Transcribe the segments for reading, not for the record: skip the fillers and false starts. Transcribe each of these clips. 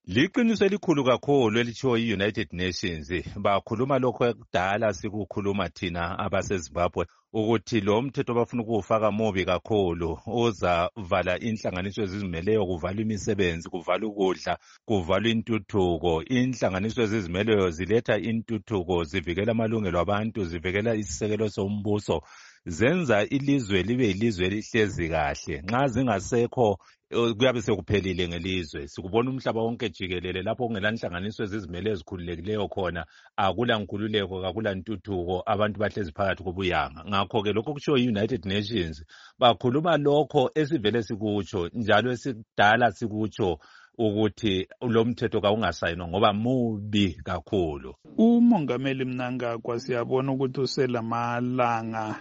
Liqiniso elikhulu kakhulu elitshiwo yi-United Nations. Bakhuluma lokho ekudala sikukhuluma thina abaseZimbabwe ukuthi lo mthetho bafuna ukuwufaka mubi kakhulu, uzavala inhlanganiso ezizimeleyo, kuvalwa imisebenzi, kuvalwa ukudla, kuvalwa intuthuko. Inhlanganiso ezizimeleyo ziletha intuthuko, zivikela amalungelo abantu, zivikela isisekelo sombuso, zenza ilizwe libe yilizwe elihlezi kahle. Nxa zingasekho kuyabe sekuphelile ngelizwe. Sikubona umhlaba wonke jikelele lapho kungela nhlanganiso ezizimele ezikhululekileyo khona, akula nkululeko, akula ntuthuko, abantu bahlezi phakathi kobuyanga. Ngakho-ke lokho kutshiwo yi-United Nations, bakhuluma lokho esivele sikutsho njalo esidala sikutsho ukuthi lo mthetho kawungasayinwa ngoba mubi kakhulu. Umongameli Mnangagwa siyabona ukuthi uselamalanga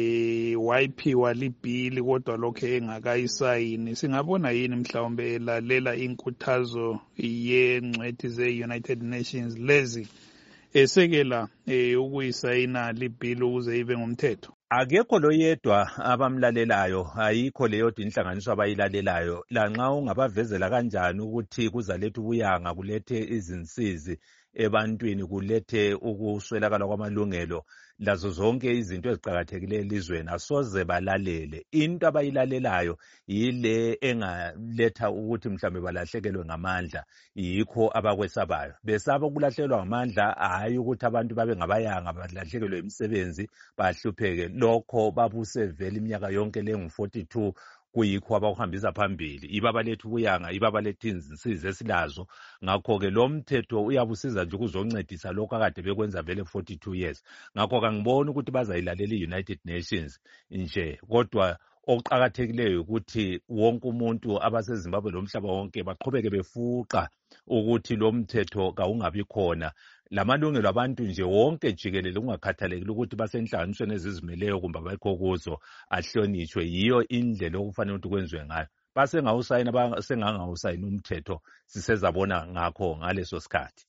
wayiphiwa libhili kodwa lokho engakayisayini. Singabona yini mhlawumbe elalela inkuthazo yengcwethi ze-United Nations lezi esekela ukuyisayina libhili ukuze ibe ngumthetho? Akekho lo yedwa abamlalelayo, ayikho leyodwa inhlanganiso abayilalelayo. Lanxa ungabavezela kanjani ukuthi kuzaletha ubuyanga, kulethe izinsizi ebantwini, kulethe ukuswelakala kwamalungelo, lazo zonke izinto eziqakathekileyo elizweni, asoze balalele. Into abayilalelayo yile engaletha ukuthi mhlawumbe balahlekelwe ngamandla, yikho abakwesabayo. Besaba ukulahlekelwa ngamandla, hayi ukuthi abantu babe ngabayanga, balahlekelwe imisebenzi, bahlupheke. Lokho babusevele iminyaka yonke lengu-42, kuyikho abakuhambisa phambili. Iba baletha ubuyanga, iba baletha izinsizi esilazo. Ngakho-ke lo mthetho uyabusiza nje ukuzoncedisa lokho akade bekwenza vele 42 years. Ngakho kangiboni ukuthi bazayilalela i-United Nations nje, kodwa okuqakathekileyo ukuthi wonke umuntu abaseZimbabwe lomhlaba wonke baqhubeke befuqa ukuthi lo mthetho kawungabi khona. Lamalungelo abantu nje wonke jikelele, kungakhathalekile ukuthi basenhlanganisweni ezizimeleyo kumbe abekho kuzo, ahlonitshwe. Yiyo indlela okufanele ukuthi kwenziwe ngayo. Basengawusayina, basengangawusayini umthetho, sisezabona ngakho ngaleso sikhathi.